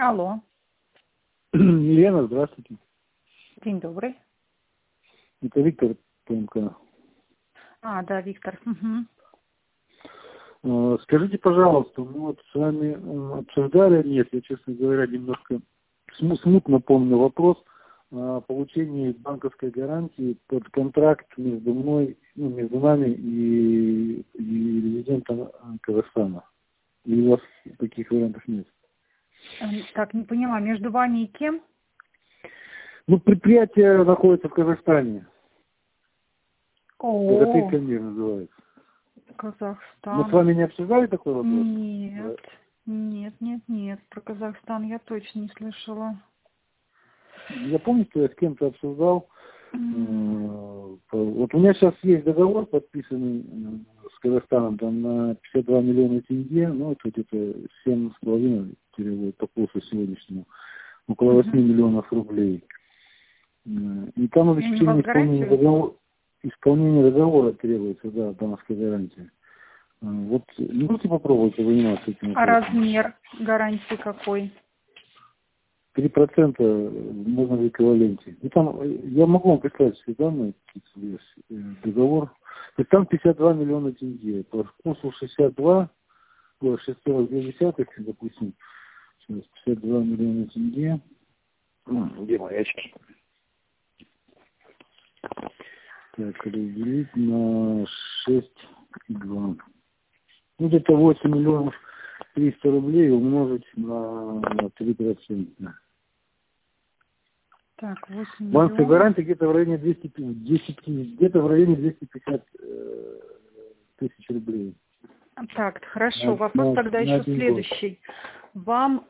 Алло. Елена, здравствуйте. День добрый. Это Виктор ПМК. Да, Виктор. Скажите, пожалуйста, мы вот с вами обсуждали, нет, я, честно говоря, немножко смутно помню вопрос о получении банковской гарантии под контракт между мной, между нами и резидентом Казахстана. Или у вас таких вариантов нет? Так, не поняла, между вами и кем? Предприятие находится в Казахстане. О, Богатырский мир называется. Казахстан. Мы с вами не обсуждали такой вопрос? Нет. Про Казахстан я точно не слышала. Я помню, что я с кем-то обсуждал. Вот у меня сейчас есть договор, подписанный с Казахстаном там на 52 миллиона тенге, это где-то 7,5 будет по курсу сегодняшнему, около 8 миллионов рублей. И там обеспечение исполнения договора требуется, да, банковской гарантии. Вот можете попробовать заниматься этим вопросом? А размер гарантии какой? 3% можно в эквиваленте. И там, я могу вам прислать все данные, договор. То есть там 52 миллиона тенге. По курсу 62, 6,2, допустим, 52 миллиона тенге. Где мои очки? Так, разделить на 6,2. Где-то 8 миллионов 300 рублей умножить на 3%. Так, 8 миллионов. Банковская гарантия где-то в районе 250 тысяч рублей. Так, хорошо. Вопрос тогда еще следующий. Вам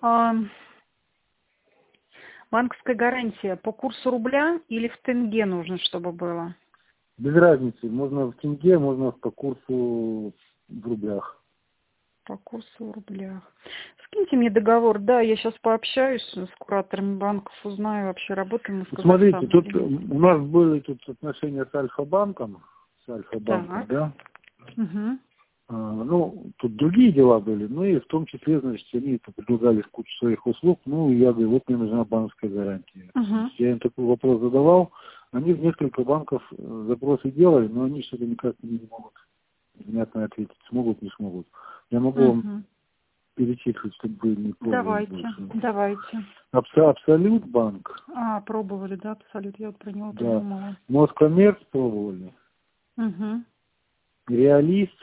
банковская гарантия по курсу рубля или в тенге нужно, чтобы было? Без разницы. Можно в тенге, можно по курсу в рублях. По курсу в рублях. Скиньте мне договор. Да, я сейчас пообщаюсь с кураторами банков, узнаю, вообще работаем мы с Казахстаном. Смотрите, тут у нас были отношения с Альфа-банком, да? Тут другие дела были, и в том числе, они предлагали кучу своих услуг, и я говорю, вот мне нужна банковская гарантия. Я им такой вопрос задавал, они в несколько банков запросы делали, но они что-то никак не могут внятно ответить, смогут, не смогут. Я могу вам перечислить, чтобы вы не пробовали больше. Давайте. Абсолют банк. Пробовали, да, Абсолют, я вот про него да. подумала. Москоммерц пробовали. Реалист.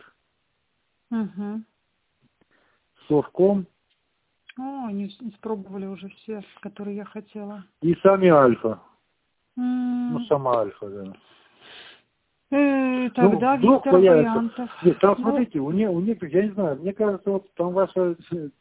Совком. Они испробовали уже все, которые я хотела. И сами Альфа. Сама Альфа, да. Тогда Виктор вариантов. Нет, там, смотрите, у некоторых, я не знаю, мне кажется, вот там ваша,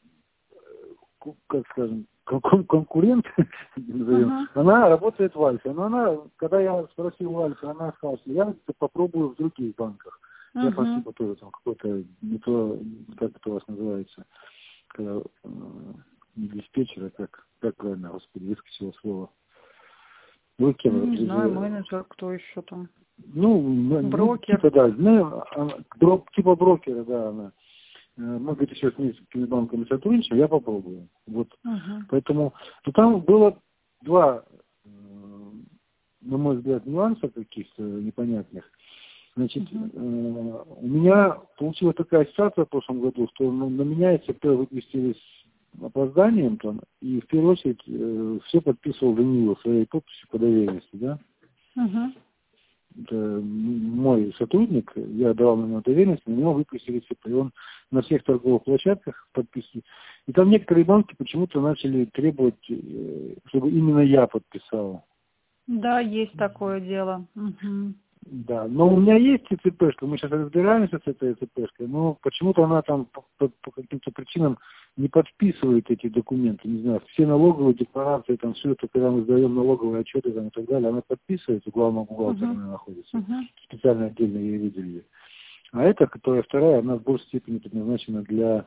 как скажем, конкурент, она работает в Альфе. Но она, когда я спросил у Альфы, она сказала, что я попробую в других банках. Я спасибо тоже там какой-то, не то, как это у вас называется, когда, не диспетчер, а как правильно, господи, выскочило слово. Вы кем? Не знаю, менеджер, кто еще там. Брокер. Типа брокера, да, она. Мы, говорит, еще с несколькими банками сотрудничаем, я попробую. Вот. Поэтому, там было два, на мой взгляд, нюанса каких-то непонятных. Значит, у меня получилась такая ситуация в прошлом году, что на меня СП выпустили с опозданием там, и в первую очередь все подписывал Даниил своей подписью по доверенности, да? Это мой сотрудник, я давал на него доверенность, на него выпустили СП, и он на всех торговых площадках подписывал. И там некоторые банки почему-то начали требовать, чтобы именно я подписал. Да, есть такое дело. Да, но у меня есть ЦЦПшка, мы сейчас разбираемся с этой ЦЦПшкой, но почему-то она там по каким-то причинам не подписывает эти документы, не знаю, все налоговые декларации, там все это, когда мы сдаем налоговые отчеты там, и так далее, она подписывает, у главного бухгалтера она находится, специально отдельно ей выделили. А эта, которая вторая, она в большей степени предназначена для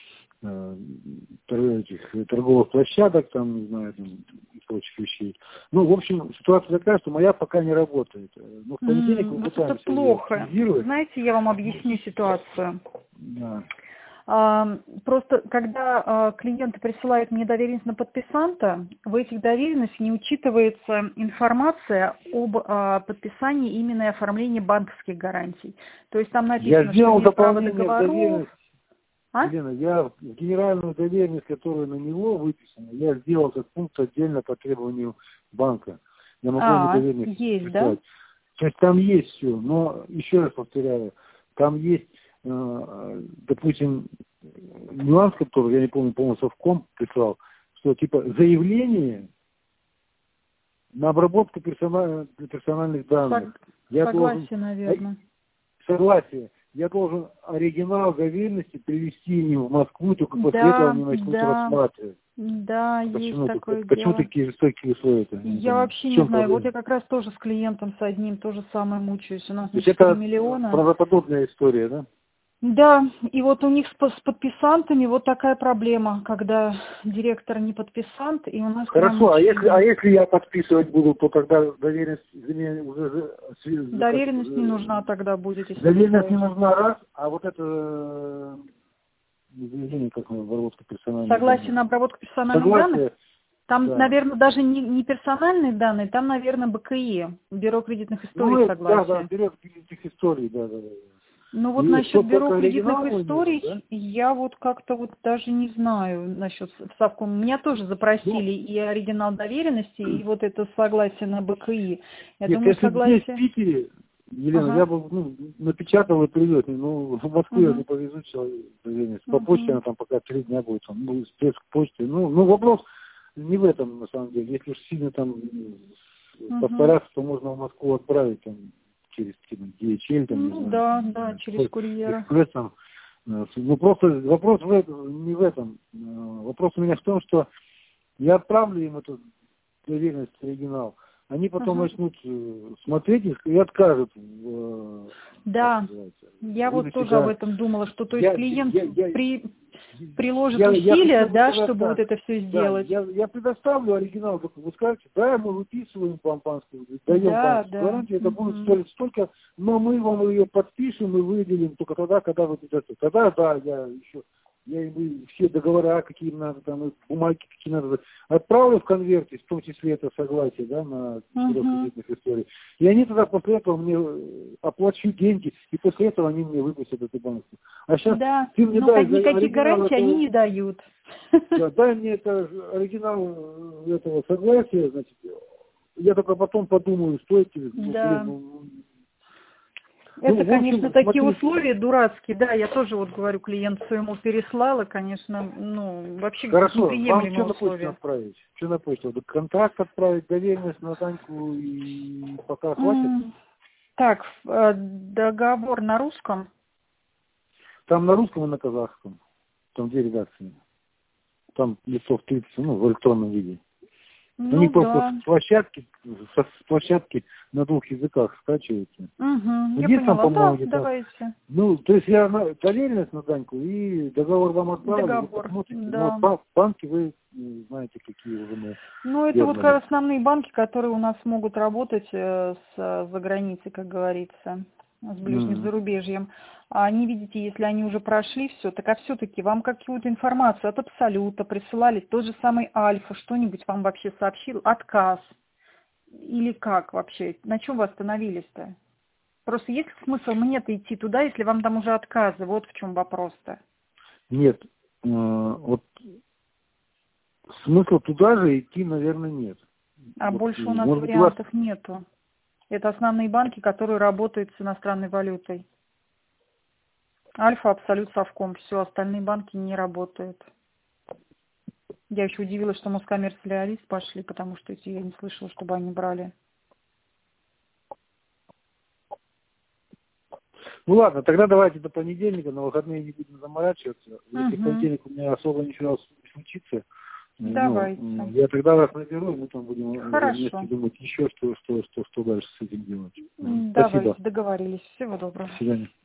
торговых площадок, там, не знаю, там, и прочих вещей. В общем, ситуация такая, что моя пока не работает. Но в понедельник мы пытаемся это плохо. Знаете, я вам объясню ситуацию. Да. Просто когда клиенты присылают мне доверенность на подписанта, в этих доверенностях не учитывается информация об подписании именно и оформлении банковских гарантий. То есть там написано, я сделал что нет права дополнение в доверенность. Елена, я в генеральную доверенность, которая на него выписана, я сделал как пункт отдельно по требованию банка. Я могу доверенность есть, прислать. Да? То есть там есть все, но еще раз повторяю, там есть, допустим, нюанс, который, я не помню, по-моему, Совком прислал, что типа заявление на обработку персональных данных. Согласие, наверное. Согласие. Я должен оригинал доверенности привезти им в Москву, только после этого они начнут рассматривать. Да, есть такое дело. Почему такие жестокие условия-то? Я вообще не знаю. Проблема? Вот я как раз тоже с клиентом, с одним, то же самое мучаюсь. У нас на 4 миллиона. Это правдоподобная история, да? Да, и вот у них с подписантами вот такая проблема, когда директор не подписант, и у нас... Хорошо, а если я подписывать буду, то тогда доверенность... Доверенность не нужна тогда будет, если... Доверенность не нужна, раз, а вот это... Заявление, как на обработку персональных данных. Согласие на обработку персональных данных? Там, да. Наверное, даже не персональные данные, там, наверное, БКИ, Бюро кредитных историй, согласие. Да, Бюро кредитных историй, да. Ну вот насчет Бюро кредитных историй, да? Я вот как-то вот даже не знаю насчет Совком. Меня тоже запросили и оригинал доверенности, и вот это согласие на БКИ. Я думаю, если согласие... здесь в Питере, Елена, я бы напечатал и привез. Ну, в Москву я не повезу доверенность. По почте она там пока 3 дня будет, спецпочте. Ну, вопрос не в этом, на самом деле. Если уж сильно там постараться, то можно в Москву отправить там через DHL, там, да, через курьера. Экспрессом. Ну, просто вопрос не в этом. Вопрос у меня в том, что я отправлю им эту доверенность, оригинал. Они потом начнут смотреть их и откажут. Да, я вот тоже об этом думала, что то есть клиент приложит усилия, чтобы вот это все сделать. Я предоставлю оригинал, вы скажете, да, мы выписываем вам банковскую, даем банковскую гарантию, это будет стоить столько, но мы вам ее подпишем и выделим только тогда, когда вы придете. Тогда, да, я им все договора, какие им надо, там, бумаги, какие надо, отправлю в конверте, в том числе это согласие, да, на Бюро кредитных историй. И они тогда после этого мне оплачу деньги, и после этого они мне выпустят эту банковскую. А сейчас ты мне дай никаких гарантий они не дают. Да, дай мне это оригинал этого согласия, значит, я только потом подумаю, стоит ли. Да. Это, конечно, такие условия дурацкие, да, я тоже вот говорю, клиенту своему переслала, конечно, вообще неприемлемые условия. Отправить? Что на почту? Контракт отправить, доверенность на Таньку и пока хватит? Так, договор на русском? Там на русском и на казахском, там 2 редакции. Там листов 30, в электронном виде. Они просто с площадки на 2 языках скачиваются. Я поняла, да, давайте. То есть я доверенность на Даньку и договор вам отправлю. Договор, да. Банки вы знаете, какие уже мы... это вот как основные банки, которые у нас могут работать за границей, как говорится, с ближним зарубежьем. А они, видите, если они уже прошли все, так а все-таки вам какую-то информацию от Абсолюта присылали, тот же самый Альфа, что-нибудь вам вообще сообщил, отказ? Или как вообще? На чем вы остановились-то? Просто есть смысл мне-то идти туда, если вам там уже отказы? Вот в чем вопрос-то. Нет, вот смысла туда же идти, наверное, нет. А больше у нас вариантов нету. Это основные банки, которые работают с иностранной валютой. Альфа, Абсолют, Совком. Все, остальные банки не работают. Я еще удивилась, что Москоммерц и Леолист пошли, потому что я не слышала, чтобы они брали. Ну ладно, тогда давайте до понедельника, на выходные не будем заморачиваться. Если в понедельник у меня особо ничего не случится, давайте. Я тогда вас наберу, и мы там будем вместе думать еще, что дальше с этим делать. Давайте, договорились. Всего доброго. До свидания.